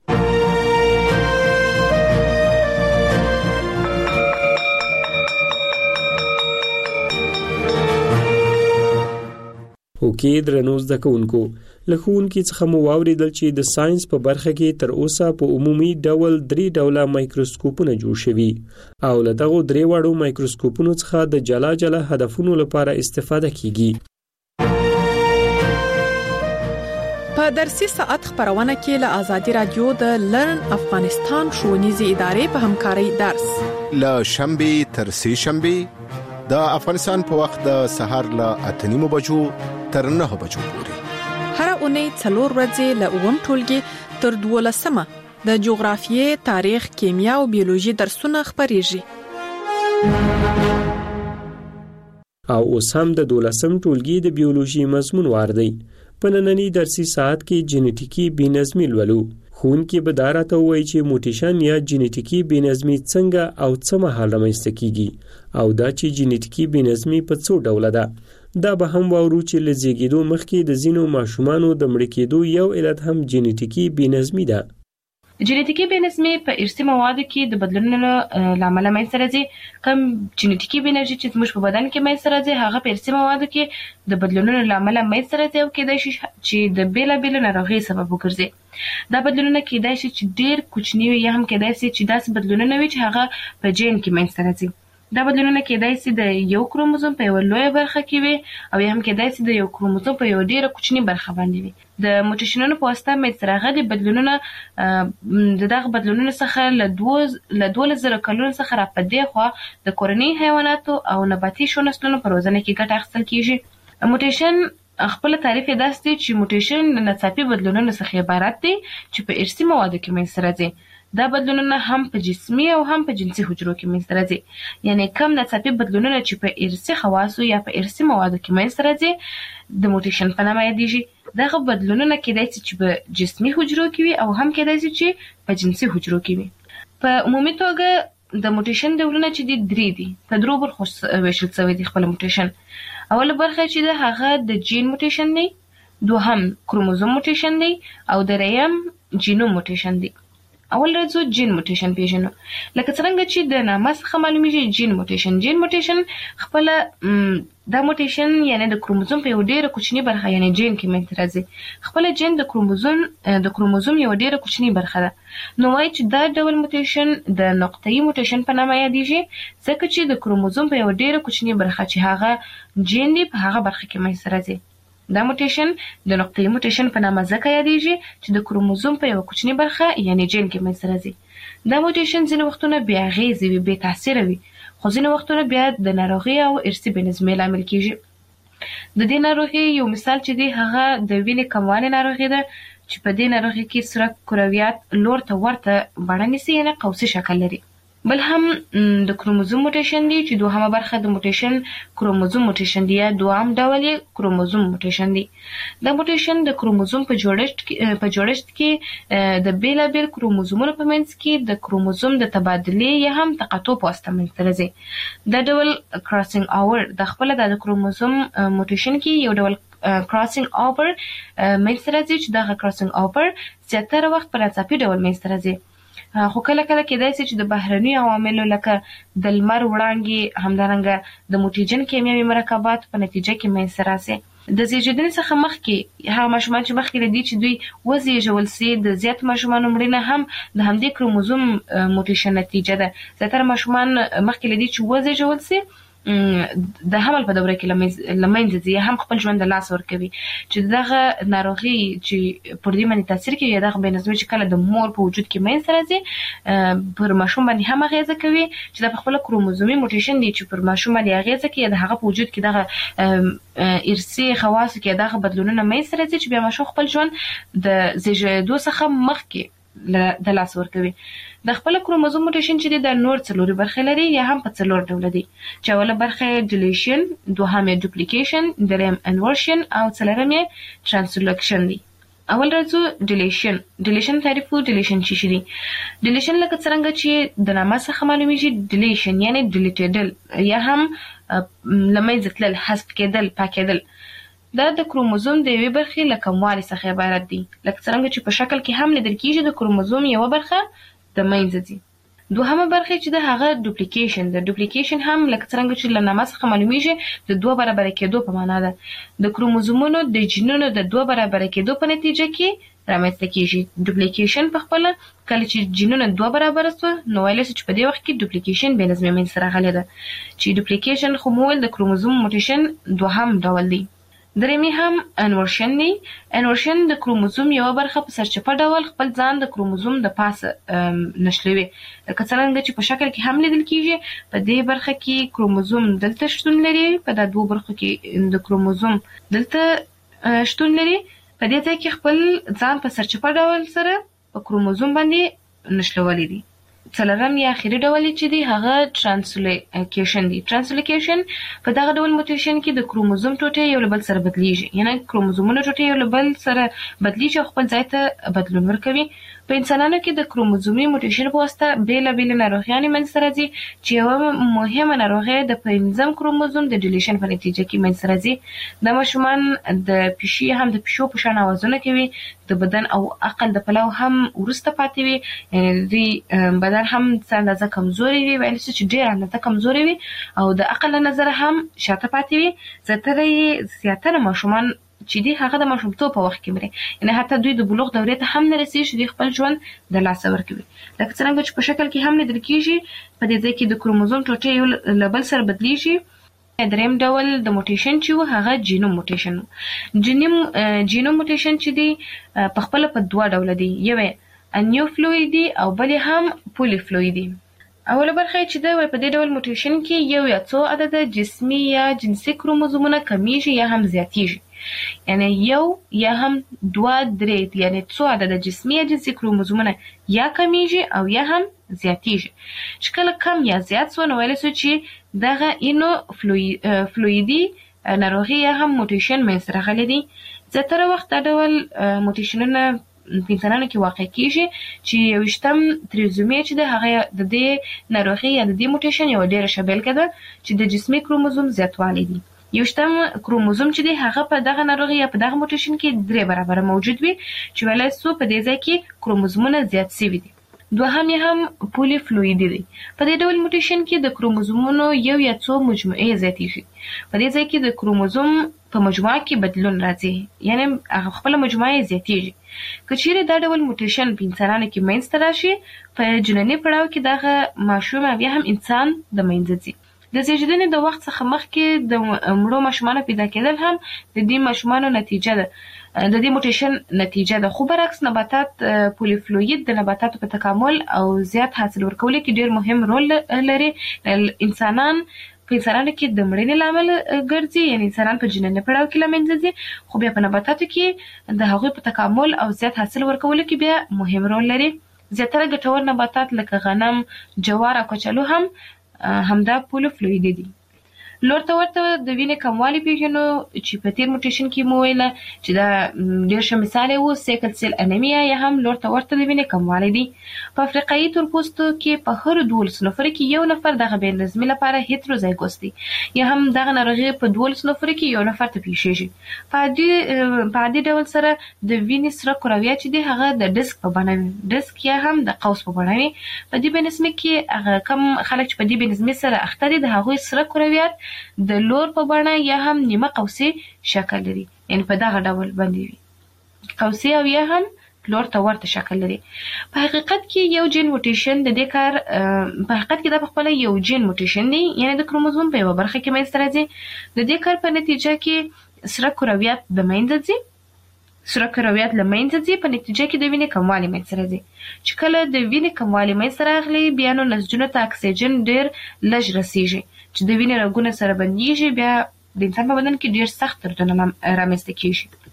اوکې درنو زده کوونکو، له ښوونکي څخه مو واورېدل چې د ساينس په برخه کې تر اوسه په عمومي ډول درې ډوله مایکروسکوپونه جوړ شوي او له دغو درې واړو مایکروسکوپونو څخه د جلا جلا هدفونو لپاره استفاده کیږي. په درسي ساعت خبرونه کې له آزادي رادیو د لرن افغانستان ښوونیزې ادارې په همکارۍ درس له شنبه تر سه شنبه د افغانستان په وخت د سهار له اته نیمو بجو تر نه بجو پورې. هر اونۍ څلور ورځې له اووم ټولګي تر دولسمه د جغرافیې، تاریخ، کیمیا او بیولوژي درسونه خبريږي. او اوس هم د دولسم ټولګي د بیولوژي مضمون واردی. په نننی درسي ساعت کې جینټیکی بېنظمي لولو. ښوونکي به دا راته ووایي چې موټیشن یا جینټیکی بېنظمي څنګه او څه مهال رامنځته کیږي او دا چې جینټیکی بېنظمي په څو ډوله ده. دا به هم واورو چې له زیږېدو مخکې د ځینو ماشومانو د مړه کېدو یو علت هم جینټیکی بېنظمي ده. جنټیکي بې نظمي په ارثي موادو کې د بدلونونو لامل منځته راځي. کوم جنټیکي بې نظمي چې زموږ په بدن کې منځته راځي هغه په ارثي موادو کې د بدلونونو لامل منځته راځي او کېدای شي چې د بیلابېلو ناروغیو سبب وګرځي. دا بدلونونه کېدای شي چې ډېر کوچني وي یا هم کېدای شي چې داسې بدلونونه وي چې هغه په جین کې منځته راځي. دا بدلونونه کېدای شي د یو کروموزوم په یو لویه برخه کې وي او یا هم کېدای شي د یو کروموزوم په یو ډېره کوچني برخه باندې وي. د موټیشنونو په واسطه منځته راغلي بدلونونه د دغه بدلونونو څخه له دوه له دولس زره کلونو څخه را په دې خوا د کورني حیواناتو او نباتي شو نسلونو په روزنه کې ګټه اخیستل کېږي. موټیشن خپل تعریف یې داسې دی چې موټیشن د ناڅاپي بدلونونو څخه عبارت دی چې په ارثي موادو کې منځته راځي. دا بدلونونه هم په جسمي او هم په جنسي حجرو کې منځته راځي. یعنی کم ناڅاپي بدلونونه چې په ارثي خواصو یا په ارثي موادو کې منځته راځي د موټیشن په نامه یادېږي. دغه بدلونونه کېدای شي چې په جسمي حجرو کې وي او هم کېدای شي چې په جنسي حجرو کې وي. په عمومي توګه د موټیشن ډولونه چې دي درې دي. په درو برخو ویشل شوی دی خپل موټیشن. اوله برخه چې ده هغه د جین موټیشن دی، دوهم کروموزوم موټیشن دی او دریم جینوم موټیشن دی. اول راځو جین موټیشن پیژنو. لکه څنګه چې د نامه څخه معلومیږي جین موټیشن جین موټیشن خپل دا موټیشن یعنی د کروموزوم په یو ډیره کوچنی برخه یعنی جین کې منځته راځي. خپل جین د کروموزوم د کروموزوم یو ډیره کوچنی برخه ده. نو وايي چې دا ډول موټیشن د نقطه‌ای موټیشن په نامه یادېږي ځکه چې د کروموزوم په یو ډیره کوچنی برخه چې هغه جین دی په هغه برخه کې منځته راځي. دا موټیشن د نقطه‌ای موټیشن په نامه ځکه یادېږي چې د کروموزوم په یو کوچنی برخه یعنی جین کې منځته راځي. دا موټیشن ځینې وختونه بې اغېزې وي، بې تاثیره وي، خو ځینې وختونه بیا د ناروغۍ او ارثي بې نظمۍ لامل کېږي. د دې ناروغۍ یو مثال چې دی هغه د وینې کموالي ناروغي ده چې په دې ناروغۍ کې سره کرویات لور ته ورته بڼه نیسي یعنې قوسي شکل لري. بل هم د کروموزوم موټیشن دی چې دوهمه برخه د موټیشن کروموزوم موټیشن دی یا دوام ډول یې کروموزوم موټیشن دی. دا موټیشن د کروموزوم په جوړښت کې په جوړښت کې د بیلابیل کروموزومونو په منځ کې د کروموزوم د تبادلې یا هم تقاطع په واسطه منځته راځي. دا ډول کراسینګ اوور د خپل د کروموزوم موټیشن کې یو ډول کراسینګ اوور منځته راځي چې دا کراسینګ اوور زیاتره وخت په ناڅاپي ډول منځته راځي. خو کله کله کېدای شي چې د بهرني عواملو لکه د لمر وړانګې همدارنګه د موټیجن کیمیاوي مرکبات په نتیجه کې منځته راسي. د زیږیدنې څخه مخکې هغه ماشومان چې مخکې له دې چې دوی وزېږول سي د زیات ماشومانو مړینه هم د همدې کروموزوم موټیشن نتیجه ده. زیاتره ماشومان مخکې له دې چې وزېږول سي د حمل په دوره کې لمنځه ځي هم خپل ژوند د لاس ورکوي چې دغه ناروغي چې پر دې باندې تاثیر کوي دغه بې نظمي چې کله د مور په وجود کې منځته راځي پر ماشوم باندې هم اغیزه کوي چې د خپل کروموزومي موټیشن دی چې پر ماشوم باندې اغیزه کوي د هغه په وجود کې دغه ارثي خواص کې دغه بدلونونه منځته راځي چې بیا ماشوم خپل ژوند د زیږیدو څخه مخکې د لاس ورکوي. د خپل کروموزوم موټیشن چې د نور څلوري برخې لري یا هم په څلور ډول دي چې اوله برخه ډیلیشن، دوهمه ډوپلیکیشن، دریم انورشن او څلورم یې ترانسلوکشن دي. اول راځو ډیلیشن. ډیلیشن تعریف وو. ډیلیشن څه شي دي؟ ډیلیشن لکه څنګه چې د نامه څخه معلومیږي ډیلیشن یعنی ډیلیټیدل یا هم لمنځه تلل، حذف کېدل، پاکېدل. دا د کروموزوم د یوې برخې له کموالي څخه عبارت دي لکه څنګه چې په شکل کې هم لیدل کېږي د کروموزوم یوه برخه د منځه ځي. دوهمه برخه چې د هغه ډوپلیکیشن ده. ډوپلیکیشن هم لکه څنګه چې له نامه څخه معلومیږي د دوه برابره کېدو په معنا ده. د کروموزومونو د جینونو د دوه برابره کېدو په نتیجه کې رامنځته کېږي. ډوپلیکیشن په خپله کله چې جینونه دوه برابره سوه نو ویلی سو چې په دې وخت کې ډوپلیکیشن بې نظمي منځته راغلی ده چې ډوپلیکیشن خو مو ویل د کروموزوم موټیشن دوهم ډول دی. درېمې هم انورشن دی. انورشن د کروموزوم یوه برخه په سرچپه ډول خپل ځان د کروموزوم د پاسه نښلوي لکه څرنګه چې په شکل کې هم لیدل کېږي. په دې برخه کې کروموزوم دلته شتون لري، په دا دوه برخو کې د کروموزوم دلته شتون لري. په دې ځای کې خپل ځان په سرچپه ډول سره په کروموزوم باندې نښلولی دي. څلورم یا اخري ډول چې دی هغه ترانسلوکیشن دی. ترانسلوکیشن په دغه ډول موټیشن کې د کروموزوم ټوټې یو له بل سره بدلیږي، یعنی کروموزومونه ټوټې یو له بل سره بدلیږي او خپل ځای ته بدلون ورکوي. په انسانانو کې د کروموزومي موټیشن په واسطه بیل بیل ناروغیان منځته راځي چې یو مهمه ناروغي د پنځم کروموزوم د ډیلیشن په نتیجه کې منځته راځي. د ماشومان د پیشي هم د پیشو په شان اوازونه کوي، د بدن او عقل د پلو هم ورسته پاتې وي، یعنی د بدن هم څنګه کمزوري وي، وایي چې ډیر اندازه کمزوري وي او د عقل نظر هم شاته پاتې وي. زیاتره زیاتره ماشومان چې دی هغه د ماشومتوب په وخت کې مري، یعنی حتی دوی د بلوغ دورې ته هم نه رسیږي چې خپل ژوند د لاسه ورکوي. لکه څنګه چې په شکل کې هم لیدل کیږي، په دې ځای کې د کروموزوم ټوټې یو له بل سره بدلیږي. دریم ډول د موټیشن چې و هغه جینوم موټیشن. جینوم جینوم موټیشن چې دی په خپل په دوه ډول دي، یو انیوفلویدي او بل هم پولیفلویدي. اوله برخه چې دا په دې ډول موټیشن کې یو یا څو عدد جسمي یا جنسي کروموزومونه کمیږي یا هم زیاتیږي، یعنی یو یا هم دوه درې، یعنی څو عدد جسمي یا جنسي کروموزومونه یا کمیږي او یا هم زیاتیږي. چې کله کم یا زیات سو نو ویل سو چې دغه اینو فلویدي ناروغي یا هم موټیشن منځته راغلی دی. زیاتره وخت دا ډول موټیشنونه په انسانانو کې واقع کیږي چې یوشتم تریزومي چې د هغه د دې ناروغي یا د دې موټیشن یو ډیره شبیه ده چې د جسمي کروموزوم زیاتوالی دي. یوشتم کروموزوم چې دی هغه په دغه ناروغي یا په دغه موټیشن کې درې برابر موجود وي، چې ولای سو په دې ځای کې کروموزومونه زیات شوي دي. دوهم یې هم پولیفلویدي دی. په دې ډول موټیشن کې د کروموزومونو یو یا څو مجموعې زیاتېږي. په دې ځای کې د کروموزوم په مجموعه کې بدلون راځي، یعنی هغه خپل مجموعه زیاتېږي. که چیرې دا ډول موټیشن په انسانانو کې منځته راشي، په جنیني پړاو کې دغه ماشوم بیا هم انسان د منځه ځي. د زیږیدنې د وخت څخه مخکې د مړو ماشومانو پیدا کېدل هم د دې ماشومانو نتیجه ده، د دې موټیشن نتیجه ده. خو برعکس نباتات پولیفلوید د نباتاتو په تکامل او زیات حاصل ورکولو کې ډیر مهم رول لري. انسانان په انسانانو کې د مړینې لامل ګرځي، یعنی انسانان په جنیني پړاو کې لمنځه ځي، خو بیا په نباتاتو کې د هغوی په تکامل او زیات حاصل ورکولو کې بیا مهم رول لري. زیاتره ګټور نباتات لکه غنم، جوار او کچالو هم همدا پولیفلویدي دي. لور ته ورته د وینې کموالی پیژنو چې په تیر موټیشن کې مو ویله چې دا ډېر ښه مثال و سیکل سیل انیمیا یا هم لور ته ورته د وینې کموالی دی. په افریقایي تورپوستو کې په هر دولس نفر کې یو نفر دغه بې نظمي لپاره هیتروزایګوس دی، یا هم دغه ناروغي په دولس نفر کې یو نفر ته پیښیږي. په عادي په عادي ډول سره د وینې سره کرویات چې دی هغه د ډسک په بڼه وي، ډسک یا هم د قوس په بڼه وي. په دې بې نظمي کې هغه کم خلک چې په دې بې نظمي سره اخته دي د هغوی سره کرویات د لور په بڼه یا هم نیمه قوسي شکل لري، یعنی په دغه ډول باندې وي، قوسي او یا هم لور ته ورته شکل لري. په حقیقت کې یو جین موټیشن د دې کار په حقیقت کې دا په خپل یو جین موټیشن دی، یعنی د کروموزوم په یو برخه کې منځته راځي. د دې کار په نتیجه کې سره کرویات د منځه ځي، سره کرویات له منځه ځي، په نتیجه کې د وینې کموالی منځته راځي. چې کله د وینې کموالی منځته راغلی بیا نو نسجونو ته اکسیجن ډیر لږ رسیږي، چې د وینې رګونه سره بندیږي، بیا د انسان په بدن کې ډیر سخت دردونه رامنځته کیږي.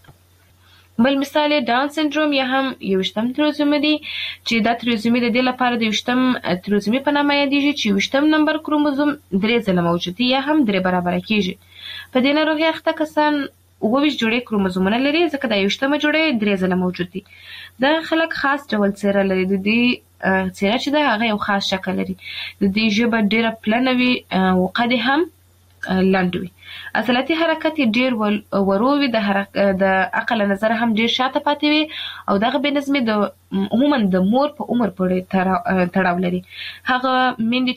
بل مثال ډاون سنډروم یا هم یوشتم تریزومي دی، چې دا تریزومي د دې لپاره د یوشتم تریزومي په نامه یادیږي چې یوشتم نمبر کروموزوم درې ځله موجود دی یا هم درې برابره کیږي. په دې ناروغۍ اخته کسان اووه ویشت جوړې کروموزومونه لري، ځکه دا یوشتمه جوړې درې ځله موجود دي. دا خلک خاص ډول څیره لري، د دې څیره چې ده هغه یو خاص شکل لري، د دې ژبه ډیره پلنه وي او قد هم لنډ وي. عضلاتي حرکت یې ډیر ورو وي، د د عقل نظر هم ډیر شاته پاتې وي، او دغه بې نظمي د عموما د مور په عمر پورې تړاو لري. هغه میندې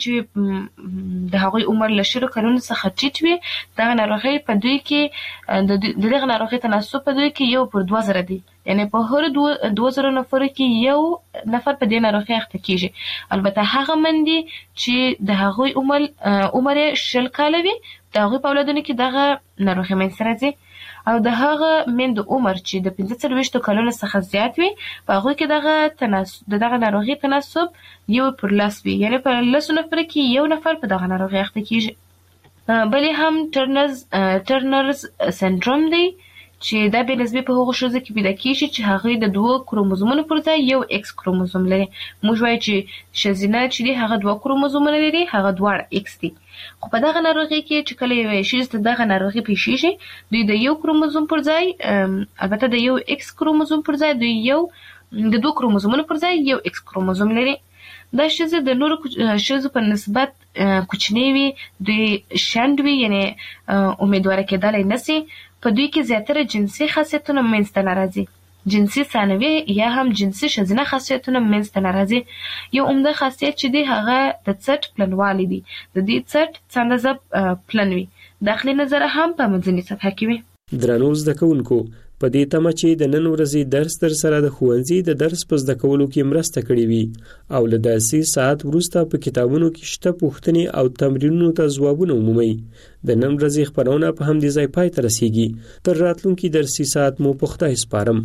چې د هغوی عمر له شلو کلونو څخه ټیټ وي، دغه ناروغۍ په دوی کې د دغه ناروغۍ تناسب په دوی کې یو پر دوه زره دی، یعنی په هر دوه زره نفرو کې یو نفر په دې ناروغۍ اخته کیږي. البته هغه مندي چې د هغوی عمر عمر شل کاله وي، د هغوی په اولادونو کې دغه ناروغۍ منځته راځي، او د هغه میندو عمر چې د پنځه څلوېښتو کلونو څخه زیات وي، په هغوی کې دغه تناسب د دغه ناروغۍ تناسب یو پر لس وي، یعنی په لسو نفرو کې یو نفر په دغه ناروغۍ اخته کیږي. بلې هم ټرنرز ټرنرز سنډروم دی، چې دا به نسبت په هغه شوزه کې پیدا کیږي چې هغه د دوه کروموزومونو پر ځای یو ایکس کروموزوم لري. موږ وایو چې شزینه چې دی هغه دوه کروموزومونه لري، هغه دواړه ایکس دي. خو په دغه ناروغي کې چې کله یو شی ست دغه ناروغي پیښیږي دوی د یو کروموزوم پر ځای البته د یو ایکس کروموزوم پر ځای دوی یو د دوه کروموزومونو پر ځای یو ایکس کروموزوم لري. دا شزه د نورو شزو په نسبت کوچنی وي، دوی شند وي، یعنی امیدواره کېدلای نشي. په دوی کې زیاتره جنسي خاصیتونه منځته ناراضي، جنسي ثانوي یا هم جنسي شزنه خاصیتونه منځته ناراضي. یو عمده خاصیت چې دی هغه د څټ پلنوالی دی. د دې څټ څنډه پلن وي، داخلي نظر هم په منځنۍ سطح کې وي. درنو زده کوونکو، په دې تمه چې د نن ورځې درس تر سره د ښوونځي د درس په زده کولو کې مرسته کړې وي او له درسي ساعت وروسته په کتابونو کې شته پوښتنې او تمرینونو ته ځوابونه ومومئ. د نن ورځې خپرونه په همدې ځای پای ته رسیږي. تر راتلونکي درسي ساعت مو په خدای سپارم.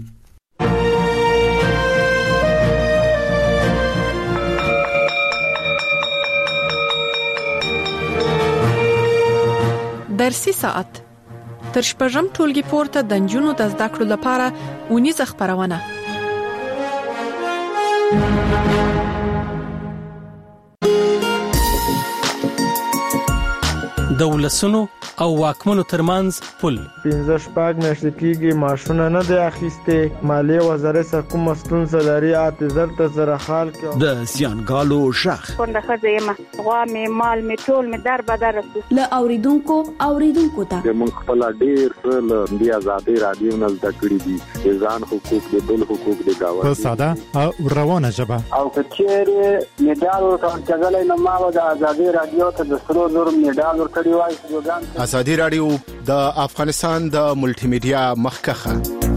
درسي ساعت تر شپږم ټولګي پورته د نجونو د زده کړو لپاره اونیزه خپرونه. د ولسونو او واکمنو ترمنځ پل پنځه شپږ میاشتې کېږي ماشونه نه دی اخیستې. مالیې وزارت څخه کومه ستونزه لري اته زر ته زره خال کې د زیانګالو شخ څنګه ښځه یم غوا مې مال مې ټول مې در بدر رسو له اوریدونکو اوریدونکو ته موږ خپل ډیر څه له دې آزادي رادیو نه زده کړی دي، ځان حقوق دي، بل حقوق دي گاوه په ساده او روانه ژبه. او کچېره میډال ورکړل نو ما د آزادي رادیو ته د سرو زر میډال ورکړی وای. آزادي رادیو د افغانستان د ملټي میډیا مخکخه